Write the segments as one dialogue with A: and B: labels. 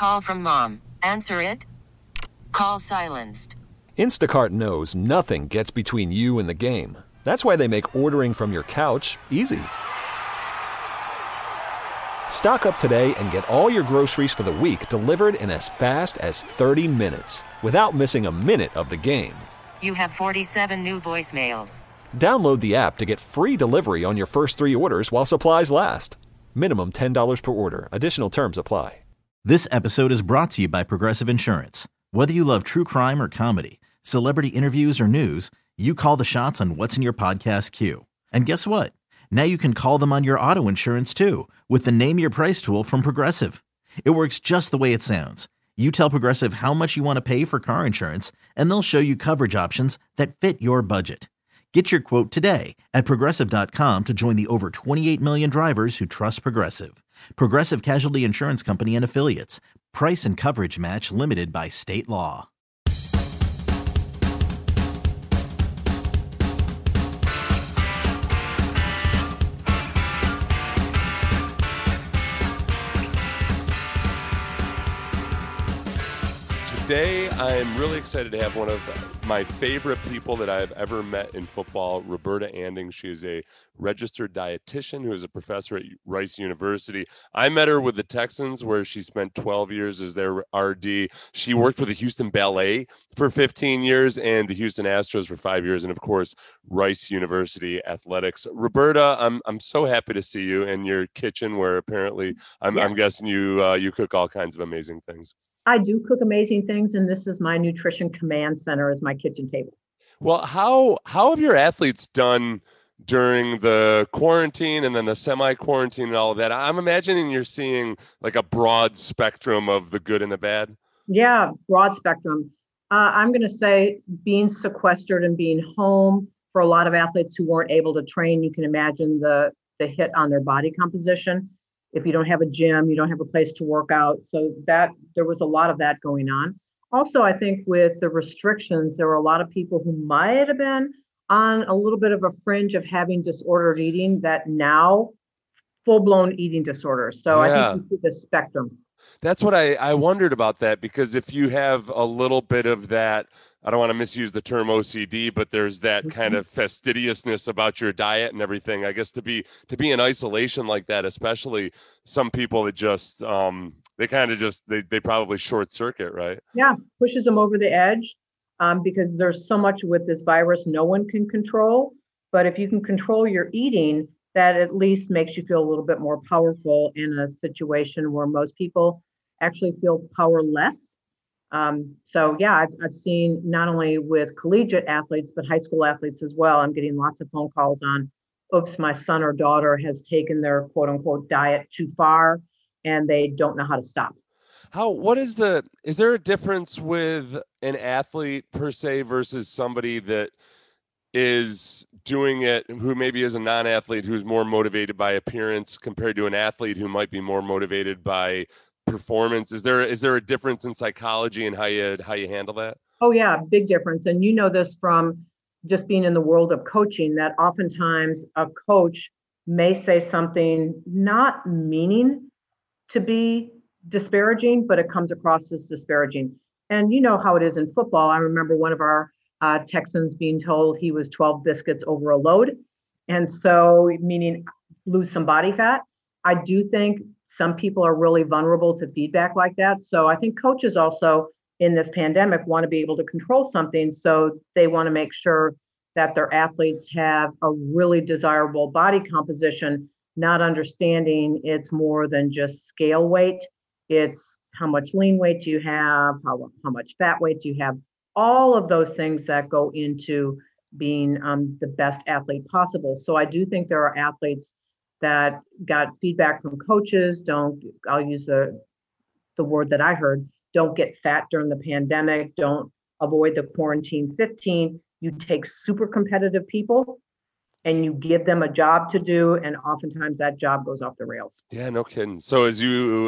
A: Call from mom. Answer it. Call silenced.
B: Instacart knows nothing gets between you and the game. That's why they make ordering from your couch easy. Stock up today and get all your groceries for the week delivered in as fast as 30 minutes without missing a minute of the game.
A: You have 47 new voicemails.
B: Download the app to get free delivery on your first 3 orders while supplies last. Minimum $10 per order. Additional terms apply.
C: This episode is brought to you by Progressive Insurance. Whether you love true crime or comedy, celebrity interviews or news, you call the shots on what's in your podcast queue. And guess what? Now you can call them on your auto insurance too with the Name Your Price tool from Progressive. It works just the way it sounds. You tell Progressive how much you want to pay for car insurance, and they'll show you coverage options that fit your budget. Get your quote today at Progressive.com to join the over 28 million drivers who trust Progressive. Progressive Casualty Insurance Company and Affiliates. Price and coverage match limited by state law.
D: Today, I'm really excited to have one of my favorite people that I've ever met in football, Roberta Anding. She is a registered dietitian who is a professor at Rice University. I met her with the Texans, where she spent 12 years as their RD. She worked for the Houston Ballet for 15 years and the Houston Astros for 5 years, and of course, Rice University Athletics. Roberta, I'm so happy to see you in your kitchen, where apparently I'm guessing you cook all kinds of amazing things.
E: I do cook amazing things, and this is my nutrition command center as my kitchen table.
D: Well, how have your athletes done during the quarantine and then the semi-quarantine and all of that? I'm imagining you're seeing like a broad spectrum of the good and the bad.
E: Yeah, broad spectrum. I'm going to say being sequestered and being home for a lot of athletes who weren't able to train, you can imagine the hit on their body composition. If you don't have a gym, you don't have a place to work out. So that there was a lot of that going on. Also, I think with the restrictions, there were a lot of people who might have been on a little bit of a fringe of having disordered eating that now full-blown eating disorders. So I think you see the spectrum.
D: That's what I wondered about that, because if you have a little bit of that, I don't want to misuse the term OCD, but there's that kind of fastidiousness about your diet and everything. I guess to be in isolation like that, especially some people that just they probably short circuit, right?
E: Yeah, pushes them over the edge because there's so much with this virus no one can control. But if you can control your eating, that at least makes you feel a little bit more powerful in a situation where most people actually feel powerless. So yeah, I've seen not only with collegiate athletes, but high school athletes as well. I'm getting lots of phone calls on, oops, my son or daughter has taken their quote unquote diet too far and they don't know how to stop.
D: Is there a difference with an athlete per se versus somebody that is doing it who maybe is a non-athlete who's more motivated by appearance compared to an athlete who might be more motivated by performance? Is there a difference in psychology and how you handle that?
E: Oh yeah, big difference. And you know this from just being in the world of coaching, that oftentimes a coach may say something not meaning to be disparaging, but it comes across as disparaging. And you know how it is in football. I remember one of our Texans being told he was 12 biscuits over a load. And so, meaning lose some body fat. I do think some people are really vulnerable to feedback like that. So I think coaches also in this pandemic want to be able to control something. So they want to make sure that their athletes have a really desirable body composition, not understanding it's more than just scale weight. It's how much lean weight do you have, how much fat weight do you have, all of those things that go into being the best athlete possible. So I do think there are athletes that got feedback from coaches. I'll use the word that I heard, don't get fat during the pandemic, don't avoid the quarantine 15. You take super competitive people and you give them a job to do, and oftentimes that job goes off the rails.
D: Yeah, no kidding. So as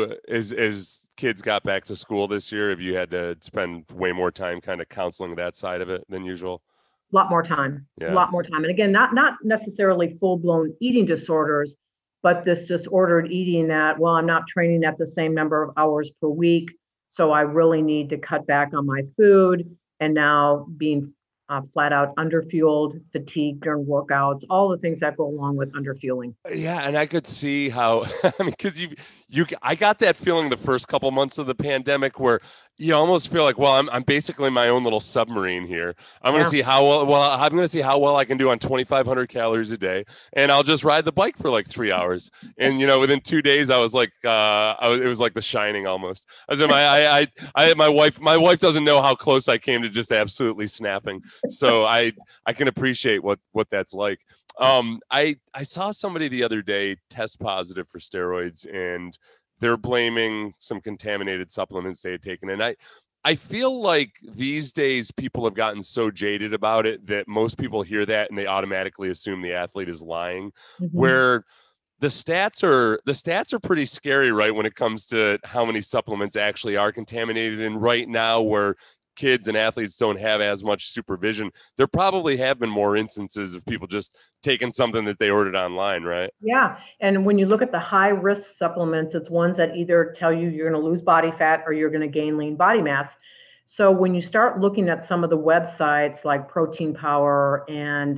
D: kids got back to school this year, have you had to spend way more time kind of counseling that side of it than usual?
E: A lot more time. And again, not necessarily full-blown eating disorders, but this disordered eating that, well, I'm not training at the same number of hours per week. So I really need to cut back on my food. And now being flat out underfueled, fatigued during workouts, all the things that go along with underfueling.
D: Yeah, and I could see how, I mean, because I got that feeling the first couple months of the pandemic where you almost feel like, well, I'm basically my own little submarine here. I'm going to see how I'm going to see how well I can do on 2,500 calories a day, and I'll just ride the bike for like 3 hours. And within 2 days, I was like, it was like The Shining almost. My wife doesn't know how close I came to just absolutely snapping. So I can appreciate what that's like. I saw somebody the other day test positive for steroids, and they're blaming some contaminated supplements they had taken. And I feel like these days people have gotten so jaded about it that most people hear that and they automatically assume the athlete is lying, where the stats are pretty scary, right? When it comes to how many supplements actually are contaminated. And right now, where kids and athletes don't have as much supervision, there probably have been more instances of people just taking something that they ordered online, right?
E: Yeah. And when you look at the high risk supplements, it's ones that either tell you you're going to lose body fat or you're going to gain lean body mass. So when you start looking at some of the websites like Protein Power and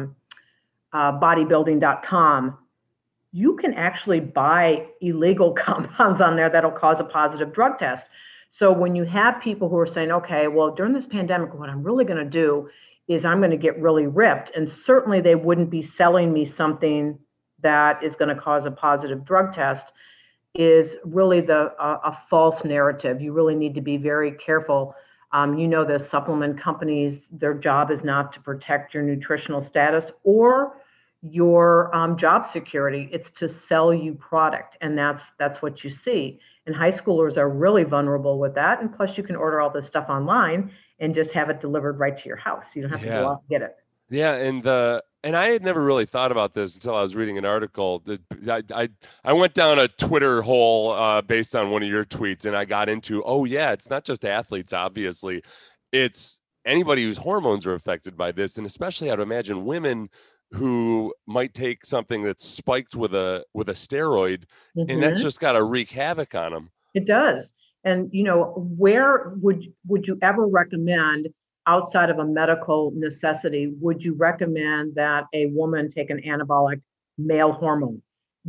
E: bodybuilding.com, you can actually buy illegal compounds on there that'll cause a positive drug test. So when you have people who are saying, okay, well, during this pandemic, what I'm really going to do is I'm going to get really ripped. And certainly they wouldn't be selling me something that is going to cause a positive drug test, is really a false narrative. You really need to be very careful. The supplement companies, their job is not to protect your nutritional status or your job security. It's to sell you product. And that's what you see. And high schoolers are really vulnerable with that. And plus you can order all this stuff online and just have it delivered right to your house. You don't have to go out and get it.
D: Yeah. And I had never really thought about this until I was reading an article that I went down a Twitter hole based on one of your tweets, and I got into, it's not just athletes, obviously. It's anybody whose hormones are affected by this. And especially I'd imagine women who might take something that's spiked with a steroid, and that's just got to wreak havoc on them.
E: It does. And, where would you ever recommend, outside of a medical necessity, would you recommend that a woman take an anabolic male hormone?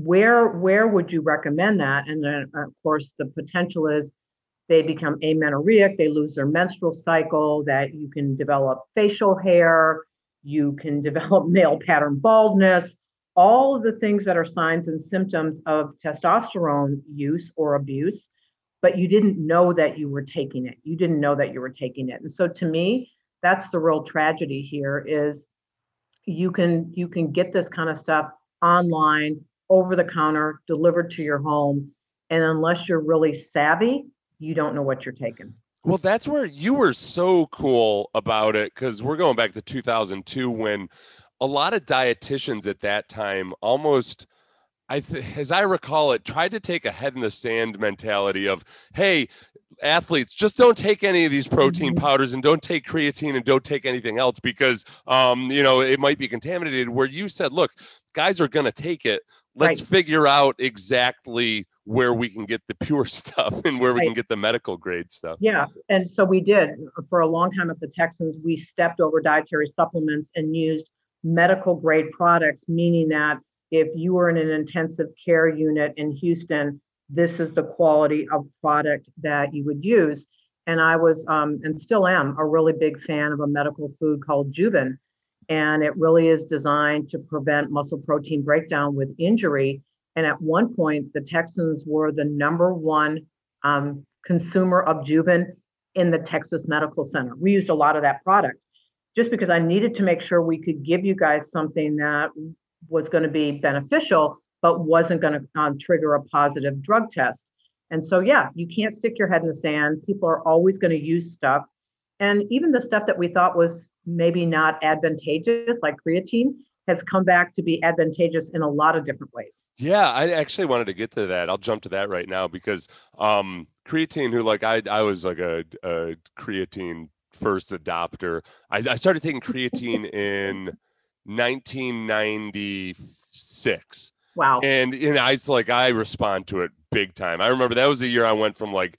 E: Where would you recommend that? And then, of course, the potential is they become amenorrheic, they lose their menstrual cycle, that you can develop facial hair, you can develop male pattern baldness, all of the things that are signs and symptoms of testosterone use or abuse, but you didn't know that you were taking it. You didn't know that you were taking it. And so to me, that's the real tragedy here, is you can get this kind of stuff online, over the counter, delivered to your home. And unless you're really savvy, you don't know what you're taking.
D: Well, that's where you were so cool about it, because we're going back to 2002 when a lot of dietitians at that time almost, as I recall it, tried to take a head in the sand mentality of, hey, athletes, just don't take any of these protein powders and don't take creatine and don't take anything else because, it might be contaminated, where you said, look, guys are going to take it. Let's figure out exactly where we can get the pure stuff and where we can get the medical grade stuff.
E: Yeah. And so we did. For a long time at the Texans, we stepped over dietary supplements and used medical grade products, meaning that if you were in an intensive care unit in Houston, this is the quality of product that you would use. And I was, and still am, a really big fan of a medical food called Juven. And it really is designed to prevent muscle protein breakdown with injury. And at one point, the Texans were the number one consumer of Juven in the Texas Medical Center. We used a lot of that product just because I needed to make sure we could give you guys something that was going to be beneficial, but wasn't going to trigger a positive drug test. And so, yeah, you can't stick your head in the sand. People are always going to use stuff. And even the stuff that we thought was maybe not advantageous, like creatine, has come back to be advantageous in a lot of different ways.
D: Yeah, I actually wanted to get to that. I'll jump to that right now because creatine, I was like a creatine first adopter. I started taking creatine in 1996.
E: Wow.
D: And I respond to it big time. I remember that was the year I went from like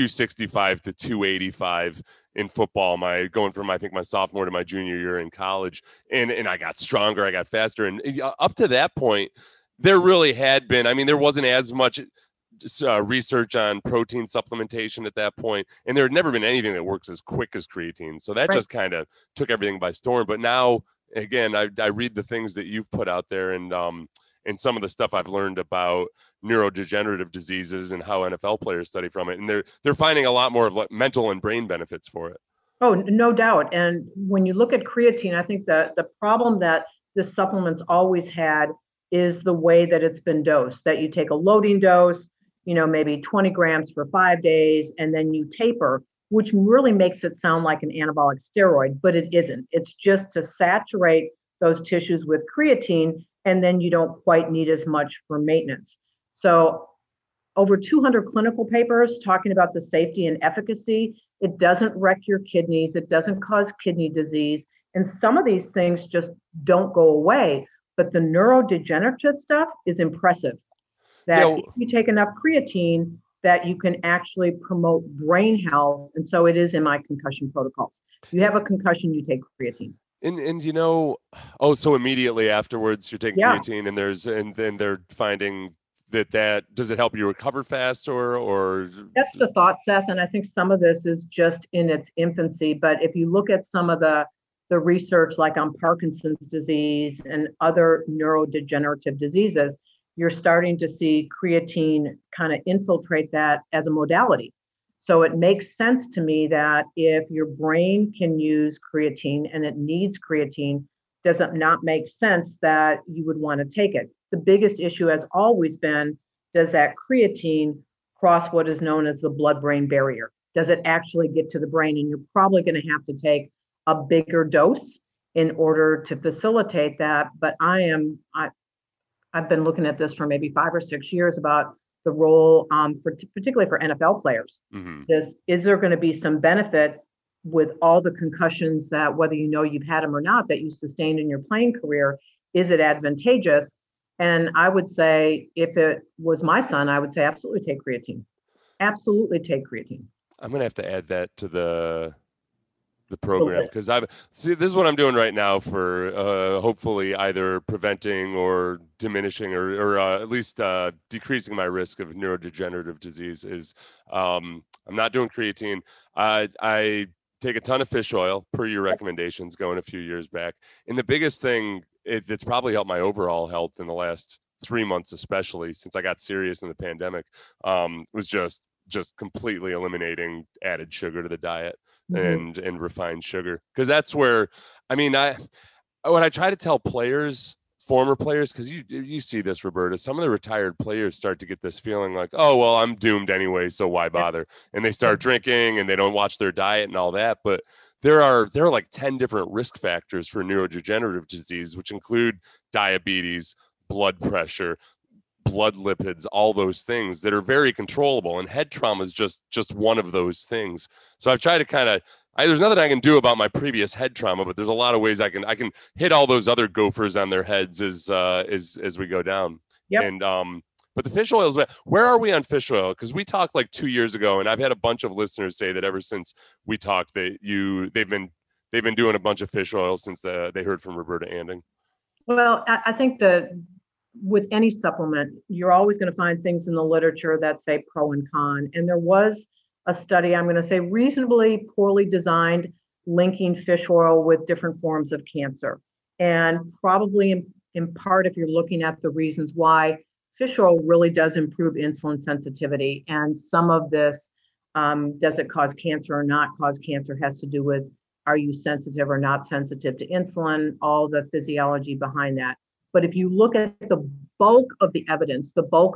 D: 265 to 285 in football. Going from, I think, my sophomore to my junior year in college. And I got stronger, I got faster. And up to that point, there really had been, there wasn't as much research on protein supplementation at that point, and there had never been anything that works as quick as creatine. So that just kind of took everything by storm. But now, again, I read the things that you've put out there, and some of the stuff I've learned about neurodegenerative diseases and how NFL players study from it, and they're finding a lot more of like mental and brain benefits for it.
E: Oh, no doubt. And when you look at creatine, I think that the problem that this supplement's always had is the way that it's been dosed, that you take a loading dose, maybe 20 grams for 5 days, and then you taper, which really makes it sound like an anabolic steroid, but it isn't. It's just to saturate those tissues with creatine, and then you don't quite need as much for maintenance. So over 200 clinical papers talking about the safety and efficacy. It doesn't wreck your kidneys. It doesn't cause kidney disease. And some of these things just don't go away. But the neurodegenerative stuff is impressive. That if you take enough creatine, that you can actually promote brain health. And so it is in my concussion protocols. If you have a concussion, you take creatine.
D: And so immediately afterwards you're taking creatine, and then they're finding that does it help you recover fast or
E: that's the thought, Seth. And I think some of this is just in its infancy. But if you look at some of the research like on Parkinson's disease and other neurodegenerative diseases, you're starting to see creatine kind of infiltrate that as a modality. So it makes sense to me that if your brain can use creatine and it needs creatine, does it not make sense that you would want to take it? The biggest issue has always been, does that creatine cross what is known as the blood-brain barrier? Does it actually get to the brain? And you're probably going to have to take a bigger dose in order to facilitate that. But I've been looking at this for maybe 5 or 6 years about the role, particularly for NFL players.
D: Mm-hmm.
E: Is there going to be some benefit with all the concussions that, whether you've had them or not, that you sustained in your playing career? Is it advantageous? And I would say, if it was my son, I would say absolutely take creatine. Absolutely take creatine.
D: I'm going to have to add that to the program, because this is what I'm doing right now for hopefully either preventing or diminishing or at least decreasing my risk of neurodegenerative disease. Is I'm not doing creatine. I take a ton of fish oil per your recommendations going a few years back. And the biggest thing that's probably helped my overall health in the last 3 months, especially since I got serious in the pandemic, was just completely eliminating added sugar to the diet and refined sugar. Because that's where, when I try to tell players, former players, because you see this, Roberta, some of the retired players start to get this feeling like, oh, well, I'm doomed anyway, so why bother? And they start drinking and they don't watch their diet and all that. But there are like 10 different risk factors for neurodegenerative disease, which include diabetes, blood pressure, blood lipids, all those things that are very controllable. And head trauma is just one of those things. So I've tried to there's nothing I can do about my previous head trauma, but there's a lot of ways I can hit all those other gophers on their heads as we go down.
E: Yep.
D: And but the fish oils, where are we on fish oil? Because we talked like 2 years ago, and I've had a bunch of listeners say that ever since we talked, they've been doing a bunch of fish oil since they heard from Roberta Anding.
E: Well, I think that with any supplement, you're always going to find things in the literature that say pro and con. And there was a study, I'm going to say reasonably poorly designed, linking fish oil with different forms of cancer. And probably in part, if you're looking at the reasons why, fish oil really does improve insulin sensitivity. And some of this, does it cause cancer or not cause cancer, has to do with, are you sensitive or not sensitive to insulin, all the physiology behind that. But if you look at the bulk of the evidence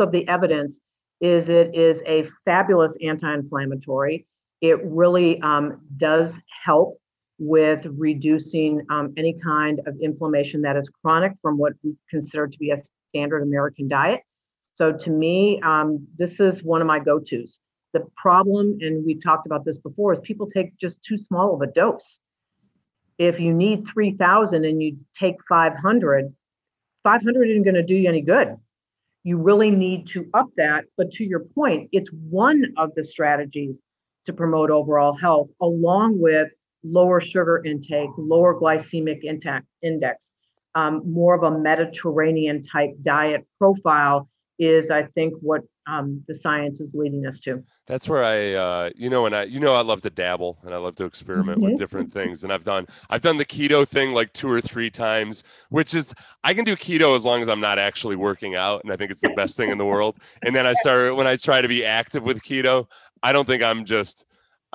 E: is it is a fabulous anti-inflammatory. It really does help with reducing any kind of inflammation that is chronic from what we consider to be a standard American diet. So to me, this is one of my go-tos. The problem, and we've talked about this before, is people take just too small of a dose. If you need 3,000 and you take 500 isn't going to do you any good. you really need to up that. But to your point, it's one of the strategies to promote overall health, along with lower sugar intake, lower glycemic index, more of a Mediterranean type diet profile is, I think, what the science is leading us to.
D: That's where I love to dabble and I love to experiment with different things. And I've done the keto thing like 2 or 3 times, which is, I can do keto as long as I'm not actually working out. And I think it's the best thing in the world. And then when I try to be active with keto, I don't think I'm just,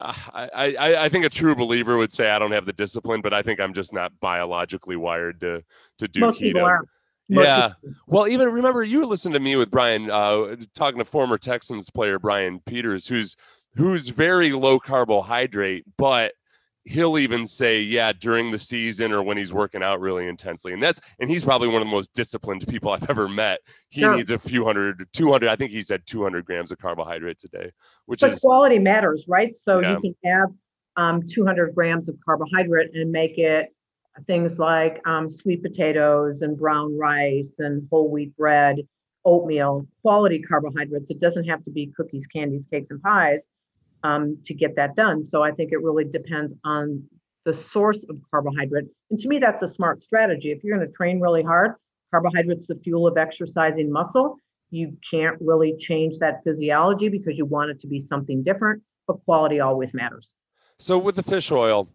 D: I think a true believer would say I don't have the discipline, but I think I'm just not biologically wired to do
E: Most
D: keto.
E: people are.
D: Yeah. Well, even remember you listened to me with Brian, talking to former Texans player Brian Peters, who's very low carbohydrate, but he'll even say, yeah, during the season or when he's working out really intensely. And he's probably one of the most disciplined people I've ever met. He needs a few 200, I think he said 200 grams of carbohydrates a day,
E: but quality matters, right? So you can have 200 grams of carbohydrate and make it things like sweet potatoes and brown rice and whole wheat bread, oatmeal, quality carbohydrates. It doesn't have to be cookies, candies, cakes, and pies to get that done. So I think it really depends on the source of carbohydrate. And to me, that's a smart strategy. If you're going to train really hard, carbohydrate's the fuel of exercising muscle. You can't really change that physiology because you want it to be something different, but quality always matters.
D: So with the fish oil,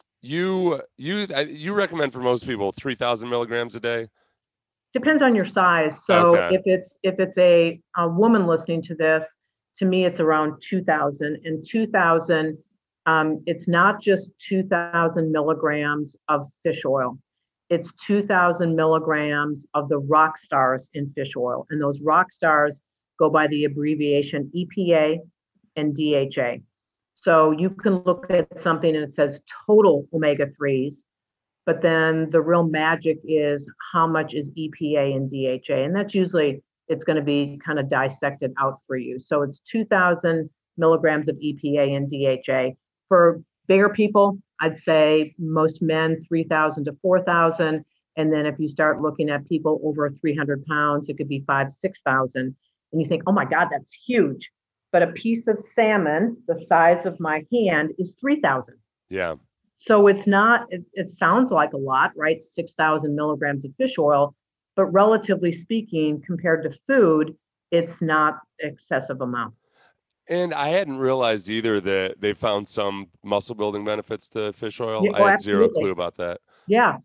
D: you recommend for most people 3,000 milligrams a day?
E: Depends on your size. So if it's a woman listening to this, to me, it's around 2,000. And 2,000, it's not just 2,000 milligrams of fish oil. It's 2,000 milligrams of the rock stars in fish oil. And those rock stars go by the abbreviation EPA and DHA. So you can look at something and it says total omega-3s, but then the real magic is how much is EPA and DHA. And that's usually, it's going to be kind of dissected out for you. So it's 2,000 milligrams of EPA and DHA. For bigger people, I'd say most men, 3,000 to 4,000. And then if you start looking at people over 300 pounds, it could be 5,000, 6,000. And you think, oh my God, that's huge. But a piece of salmon the size of my hand is 3,000.
D: Yeah.
E: So it's not, it sounds like a lot, right? 6,000 milligrams of fish oil, but relatively speaking, compared to food, it's not excessive amount.
D: And I hadn't realized either that they found some muscle building benefits to fish oil.
E: Yeah,
D: I had zero clue about that.
E: Yeah.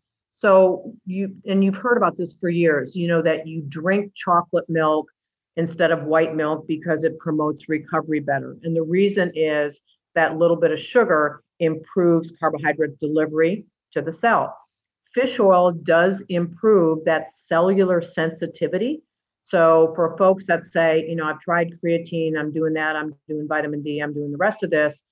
E: So you've heard about this for years, that you drink chocolate milk instead of white milk because it promotes recovery better. And the reason is that little bit of sugar improves carbohydrate delivery to the cell. Fish oil does improve that cellular sensitivity. So for folks that say, I've tried creatine, I'm doing that, I'm doing vitamin D, I'm doing the rest of this,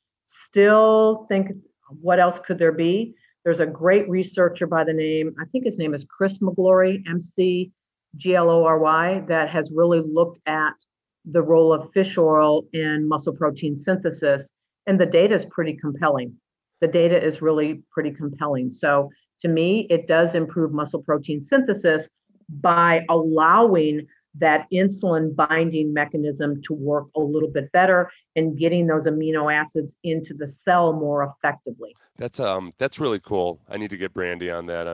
E: still think, what else could there be? There's a great researcher by the name, I think his name is Chris McGlory, McGlory, that has really looked at the role of fish oil in muscle protein synthesis. And the data is pretty compelling. The data is really pretty compelling. So to me, it does improve muscle protein synthesis by allowing that insulin binding mechanism to work a little bit better and getting those amino acids into the cell more effectively.
D: That's really cool. I need to get Brandy on that.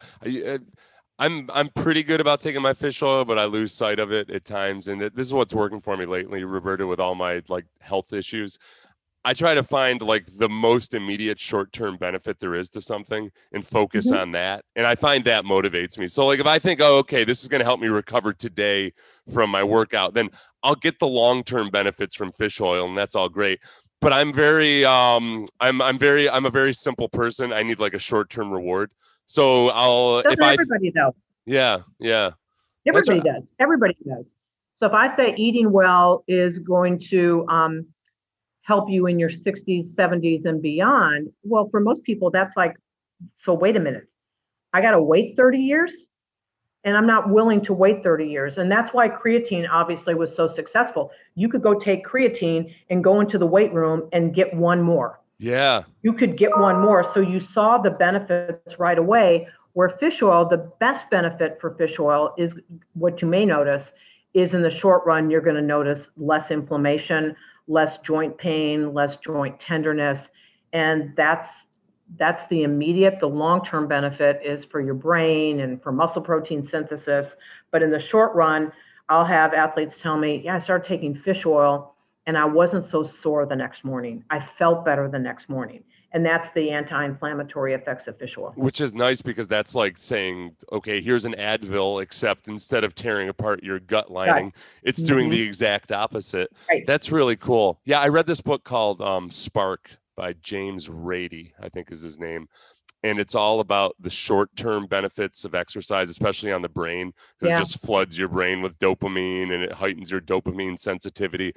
D: I'm pretty good about taking my fish oil, but I lose sight of it at times. And this is what's working for me lately, Roberta, with all my health issues. I try to find the most immediate short-term benefit there is to something and focus on that. And I find that motivates me. So if I think, oh, okay, this is going to help me recover today from my workout, then I'll get the long-term benefits from fish oil, and that's all great. But I'm I'm a very simple person. I need a short-term reward. So
E: everybody though.
D: Yeah.
E: Everybody does. Everybody does. So if I say eating well is going to help you in your 60s, 70s, and beyond, well, for most people, that's so wait a minute, I got to wait 30 years? And I'm not willing to wait 30 years. And that's why creatine obviously was so successful. You could go take creatine and go into the weight room and get one more.
D: Yeah.
E: You could get one more. So you saw the benefits right away, where fish oil, the best benefit for fish oil is what you may notice is in the short run, you're going to notice less inflammation, less joint pain, less joint tenderness. And that's the immediate. The long-term benefit is for your brain and for muscle protein synthesis. But in the short run, I'll have athletes tell me, yeah, I started taking fish oil and I wasn't so sore the next morning. I felt better the next morning. And that's the anti-inflammatory effects of fish oil.
D: Which is nice because that's like saying, okay, here's an Advil, except instead of tearing apart your gut lining, it's doing the exact opposite.
E: Right.
D: That's really cool. Yeah, I read this book called Spark by James Rady, I think is his name. And it's all about the short-term benefits of exercise, especially on the brain, because it just floods your brain with dopamine and it heightens your dopamine sensitivity,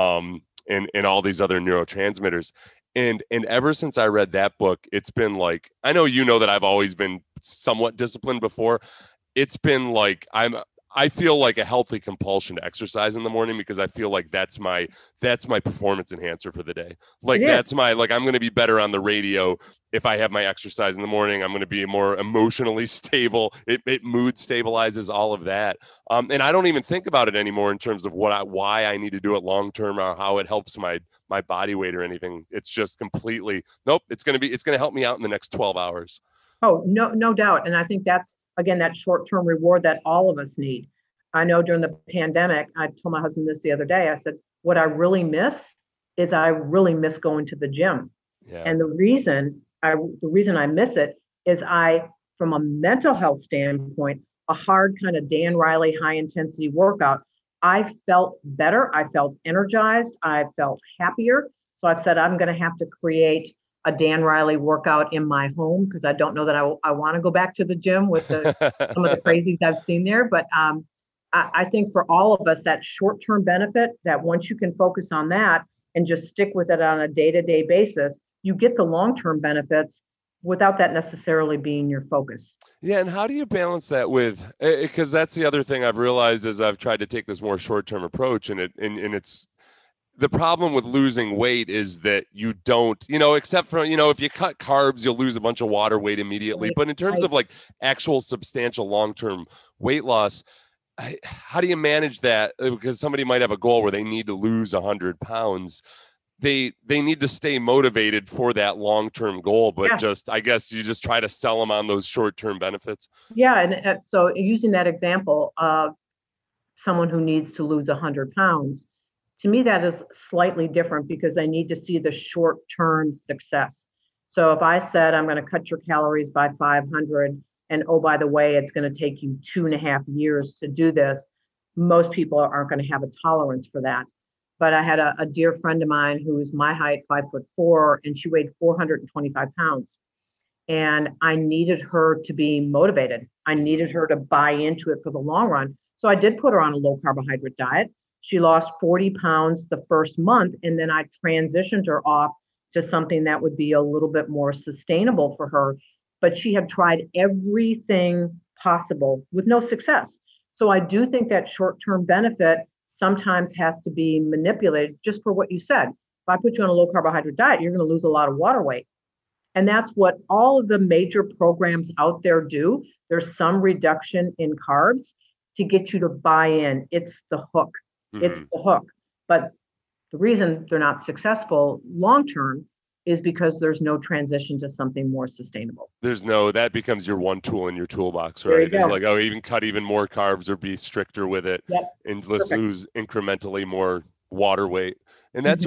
D: and all these other neurotransmitters. And ever since I read that book, it's been like, I know you know that I've always been somewhat disciplined before. It's been like I feel like a healthy compulsion to exercise in the morning because I feel like that's my performance enhancer for the day. Like that's my, like, I'm going to be better on the radio if I have my exercise in the morning. I'm going to be more emotionally stable. It mood stabilizes, all of that. And I don't even think about it anymore in terms of why I need to do it long-term or how it helps my body weight or anything. It's just completely, nope. It's going to help me out in the next 12 hours.
E: Oh, no doubt. And I think that's, again, that short-term reward that all of us need. I know during the pandemic, I told my husband this the other day, I said, what I really miss is I really miss going to the gym. Yeah. And the reason I miss it is from a mental health standpoint, a hard kind of Dan Riley high intensity workout, I felt better. I felt energized. I felt happier. So I've said, I'm going to have to create a Dan Riley workout in my home because I don't know that I want to go back to the gym with some of the crazies I've seen there. But I think for all of us, that short-term benefit, that once you can focus on that and just stick with it on a day-to-day basis, you get the long-term benefits without that necessarily being your focus.
D: Yeah. And how do you balance that with, because that's the other thing I've realized as I've tried to take this more short-term approach, and it's, the problem with losing weight is that you don't, except for, if you cut carbs, you'll lose a bunch of water weight immediately. But in terms of like actual substantial long-term weight loss, how do you manage that? Because somebody might have a goal where they need to lose 100 pounds. They need to stay motivated for that long-term goal, but I guess you just try to sell them on those short-term benefits. Yeah.
E: And so using that example of someone who needs to lose 100 pounds, to me, that is slightly different because I need to see the short-term success. So if I said, I'm going to cut your calories by 500, and oh, by the way, it's going to take you 2.5 years to do this, most people aren't going to have a tolerance for that. But I had a dear friend of mine who is my height, 5'4", and she weighed 425 pounds. And I needed her to be motivated. I needed her to buy into it for the long run. So I did put her on a low carbohydrate diet. She lost 40 pounds the first month, and then I transitioned her off to something that would be a little bit more sustainable for her. But she had tried everything possible with no success. So I do think that short-term benefit sometimes has to be manipulated just for what you said. If I put you on a low carbohydrate diet, you're going to lose a lot of water weight. And that's what all of the major programs out there do. There's some reduction in carbs to get you to buy in. It's the hook. It's the hook. But the reason they're not successful long-term is because there's no transition to something more sustainable.
D: That becomes your one tool in your toolbox, right? It's like, even cut even more carbs or be stricter with it. Yep. And let's lose incrementally more water weight. And that's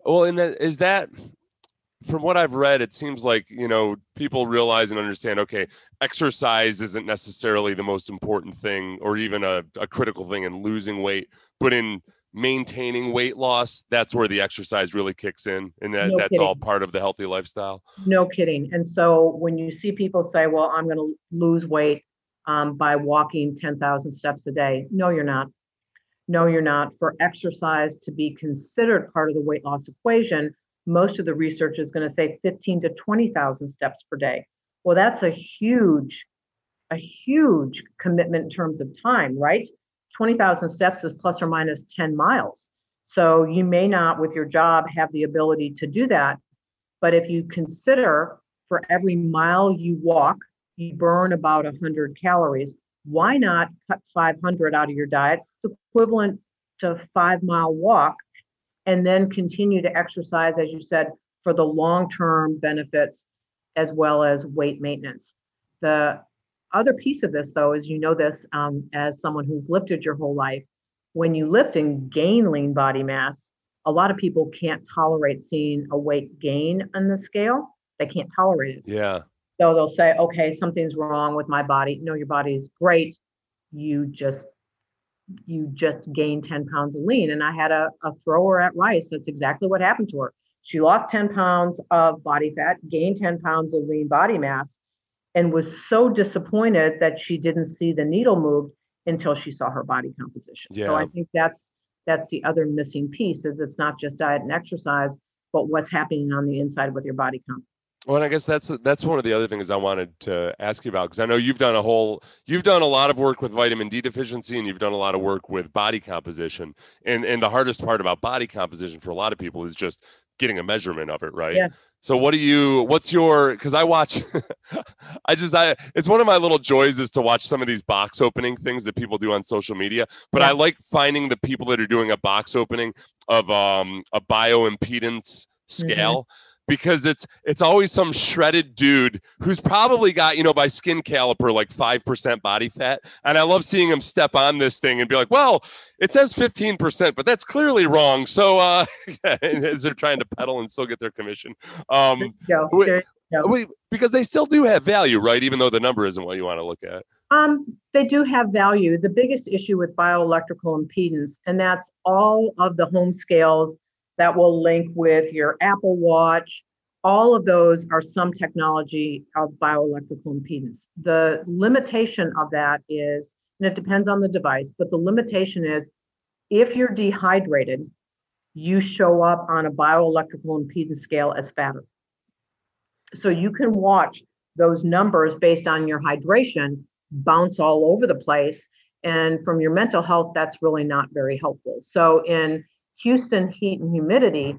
D: is that, from what I've read, it seems like, people realize and understand, okay, exercise isn't necessarily the most important thing or even a critical thing in losing weight, but in maintaining weight loss, that's where the exercise really kicks in. And that's all part of the healthy lifestyle.
E: No kidding. And so when you see people say, well, I'm going to lose weight by walking 10,000 steps a day. No, you're not. No, you're not. For exercise to be considered part of the weight loss equation, most of the research is going to say 15 to 20,000 steps per day. Well, that's a huge commitment in terms of time, right? 20,000 steps is plus or minus 10 miles. So you may not, with your job, have the ability to do that. But if you consider for every mile you walk, you burn about 100 calories. Why not cut 500 out of your diet It's equivalent to a 5-mile walk, and then continue to exercise, as you said, for the long-term benefits as well as weight maintenance. The other piece of this, though, is this as someone who's lifted your whole life, when you lift and gain lean body mass, a lot of people can't tolerate seeing a weight gain on the scale. They can't tolerate it.
D: Yeah.
E: So they'll say, okay, something's wrong with my body. No, your body is great. You just gained 10 pounds of lean. And I had a thrower at Rice. That's exactly what happened to her. She lost 10 pounds of body fat, gained 10 pounds of lean body mass, and was so disappointed that she didn't see the needle move until she saw her body composition.
D: Yeah.
E: So I think that's the other missing piece, is it's not just diet and exercise, but what's happening on the inside with your body comp.
D: Well, and I guess that's one of the other things I wanted to ask you about, because I know you've done a lot of work with vitamin D deficiency, and you've done a lot of work with body composition. And the hardest part about body composition for a lot of people is just getting a measurement of it, right?
E: Yeah.
D: So because I watch, it's one of my little joys is to watch some of these box opening things that people do on social media, but I like finding the people that are doing a box opening of a bioimpedance scale. Mm-hmm. Because it's always some shredded dude who's probably got, by skin caliper, like 5% body fat. And I love seeing him step on this thing and be like, well, it says 15%, but that's clearly wrong. So as they're trying to pedal and still get their commission. Because they still do have value, right? Even though the number isn't what you want to look at.
E: They do have value. The biggest issue with bioelectrical impedance, and that's all of the home scales that will link with your Apple Watch. All of those are some technology of bioelectrical impedance. The limitation of that is, and it depends on the device, but the limitation is if you're dehydrated, you show up on a bioelectrical impedance scale as fatter. So you can watch those numbers based on your hydration bounce all over the place. And from your mental health, that's really not very helpful. So in Houston heat and humidity,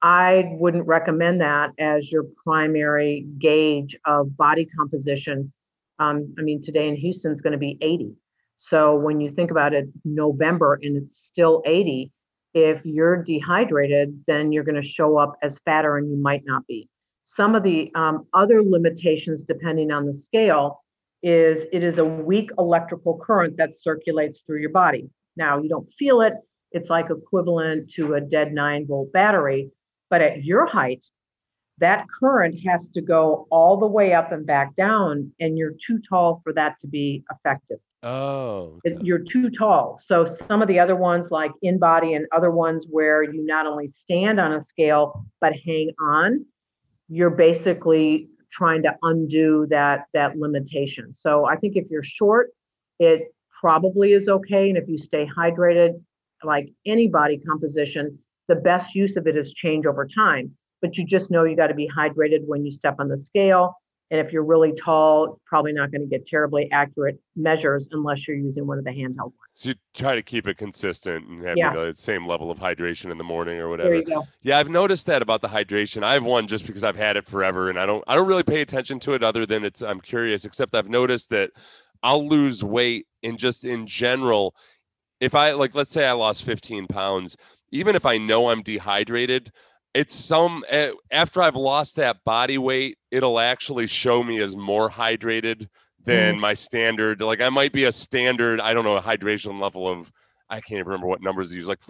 E: I wouldn't recommend that as your primary gauge of body composition. Today in Houston is going to be 80. So when you think about it, November and it's still 80, if you're dehydrated, then you're going to show up as fatter and you might not be. Some of the other limitations, depending on the scale, is it is a weak electrical current that circulates through your body. Now, you don't feel it. It's like equivalent to a dead 9-volt battery. But at your height, that current has to go all the way up and back down, and you're too tall for that to be effective.
D: Oh, okay.
E: You're too tall. So some of the other ones like InBody and other ones where you not only stand on a scale, but hang on, you're basically trying to undo that limitation. So I think if you're short, it probably is okay. And if you stay hydrated, like any body composition, the best use of it is change over time. But you just know you got to be hydrated when you step on the scale. And if you're really tall, probably not going to get terribly accurate measures unless you're using one of the handheld ones. So
D: you try to keep it consistent and have the same level of hydration in the morning or whatever.
E: There you go.
D: Yeah, I've noticed that about the hydration. I have one just because I've had it forever, and I don't really pay attention to it other than I'm curious. Except I've noticed that I'll lose weight, and just in general, if I let's say I lost 15 pounds, even if I know I'm dehydrated, it's after I've lost that body weight, it'll actually show me as more hydrated than my standard. Like I might be a standard, I don't know, a hydration level of, I can't even remember what numbers these, like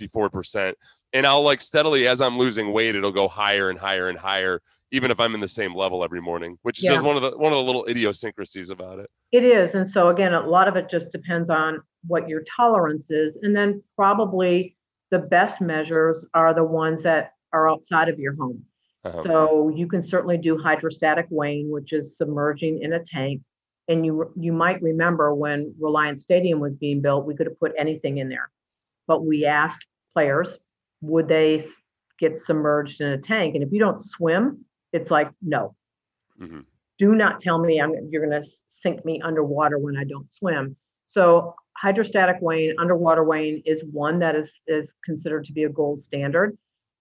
D: 54%. And I'll steadily, as I'm losing weight, it'll go higher and higher and higher, even if I'm in the same level every morning, which is just one of the little idiosyncrasies about it.
E: It is. And so again, a lot of it just depends on what your tolerance is. And then probably the best measures are the ones that are outside of your home. Uh-huh. So you can certainly do hydrostatic weighing, which is submerging in a tank. And you might remember when Reliance Stadium was being built, we could have put anything in there. But we asked players, would they get submerged in a tank? And if you don't swim, it's like, no. Mm-hmm. Do not tell me you're going to sink me underwater when I don't swim. So hydrostatic weighing, underwater weighing is one that is considered to be a gold standard.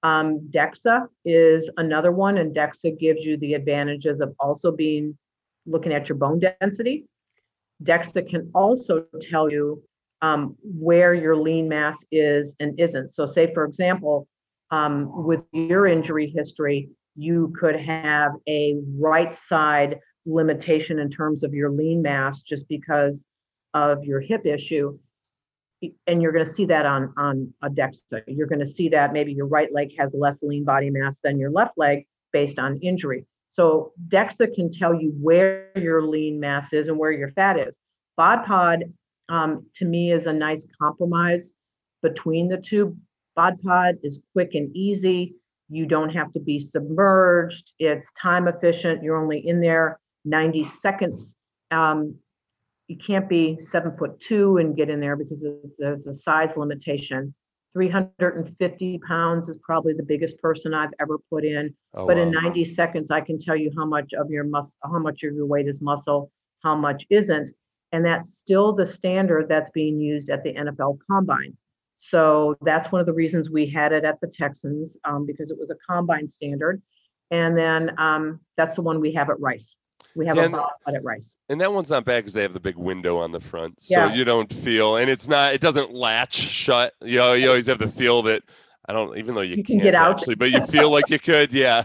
E: DEXA is another one, and DEXA gives you the advantages of also looking at your bone density. DEXA can also tell you where your lean mass is and isn't. So say, for example, with your injury history, you could have a right side limitation in terms of your lean mass just because of your hip issue. And you're going to see that on a DEXA. You're going to see that maybe your right leg has less lean body mass than your left leg based on injury. So DEXA can tell you where your lean mass is and where your fat is. BodPod, to me, is a nice compromise between the two. BodPod is quick and easy. You don't have to be submerged. It's time efficient. You're only in there 90 seconds. You can't be 7'2" and get in there because of the size limitation. 350 pounds is probably the biggest person I've ever put in. But wow. In 90 seconds, I can tell you how much of your weight is muscle, how much isn't. And that's still the standard that's being used at the NFL Combine. So that's one of the reasons we had it at the Texans, because it was a combine standard. And then that's the one we have at Rice. We have a BodPod at Rice.
D: And that one's not bad because they have the big window on the front. So you don't feel, and it doesn't latch shut. You always have the feel that, even though you can't get out actually, but you feel like you could. Yeah.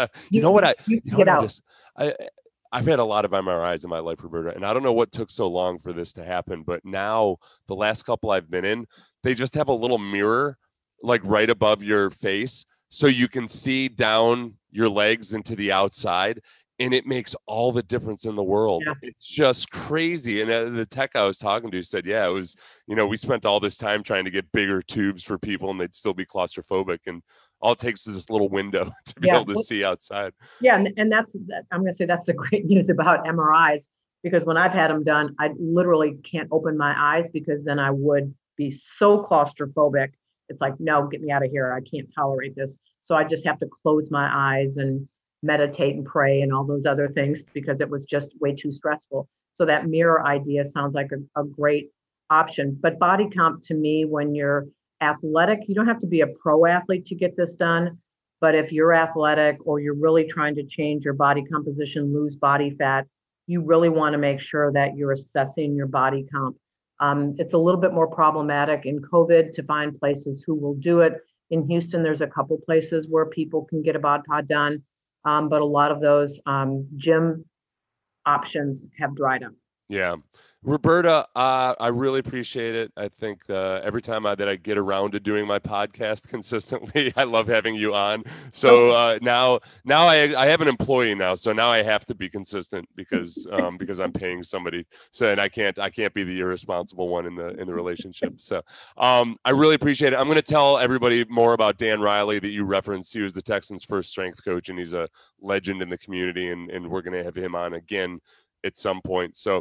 D: I've had a lot of MRIs in my life, Roberta, and I don't know what took so long for this to happen, but now the last couple I've been in, they just have a little mirror like right above your face so you can see down your legs into the outside, and it makes all the difference in the world. Yeah. It's just crazy. And the tech I was talking to said, it was, we spent all this time trying to get bigger tubes for people and they'd still be claustrophobic, and all it takes is this little window to be able to see outside. Yeah.
E: And I'm going to say that's the great news about MRIs, because when I've had them done, I literally can't open my eyes because then I would be so claustrophobic. It's like, no, get me out of here. I can't tolerate this. So I just have to close my eyes and meditate and pray and all those other things because it was just way too stressful. So that mirror idea sounds like a great option. But body comp, to me, when you're athletic, you don't have to be a pro athlete to get this done. But if you're athletic or you're really trying to change your body composition, lose body fat, you really want to make sure that you're assessing your body comp. It's a little bit more problematic in COVID to find places who will do it. In Houston, there's a couple places where people can get a BodPod done. But a lot of those gym options have dried up.
D: Yeah. Roberta, I really appreciate it. I think every time that I get around to doing my podcast consistently, I love having you on. So now I have an employee now, so now I have to be consistent because I'm paying somebody. So and I can't be the irresponsible one in the relationship. So I really appreciate it. I'm going to tell everybody more about Dan Riley that you referenced. He was the Texans' first strength coach, and he's a legend in the community. And we're going to have him on again at some point. So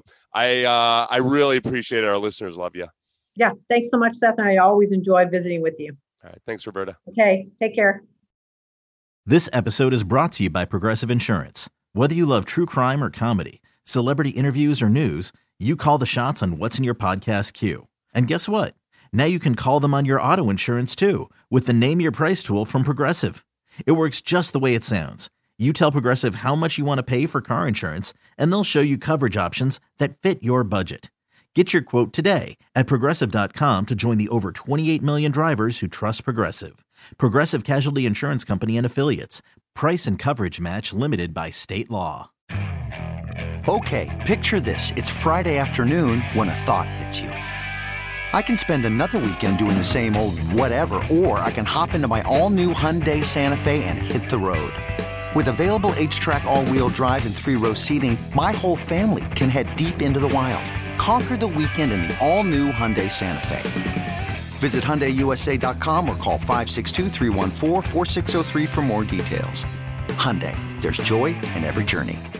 D: I really appreciate it. Our listeners love you.
E: Yeah. Thanks so much, Seth. I always enjoy visiting with you.
D: All right. Thanks, Roberta.
E: Okay. Take care.
C: This episode is brought to you by Progressive Insurance. Whether you love true crime or comedy, celebrity interviews or news, you call the shots on what's in your podcast queue. And guess what? Now you can call them on your auto insurance too with the Name Your Price tool from Progressive. It works just the way it sounds. You tell Progressive how much you want to pay for car insurance, and they'll show you coverage options that fit your budget. Get your quote today at Progressive.com to join the over 28 million drivers who trust Progressive. Progressive Casualty Insurance Company and Affiliates. Price and coverage match limited by state law.
F: Okay, picture this. It's Friday afternoon when a thought hits you. I can spend another weekend doing the same old whatever, or I can hop into my all-new Hyundai Santa Fe and hit the road. With available H-Track all-wheel drive and 3-row seating, my whole family can head deep into the wild. Conquer the weekend in the all-new Hyundai Santa Fe. Visit HyundaiUSA.com or call 562-314-4603 for more details. Hyundai, there's joy in every journey.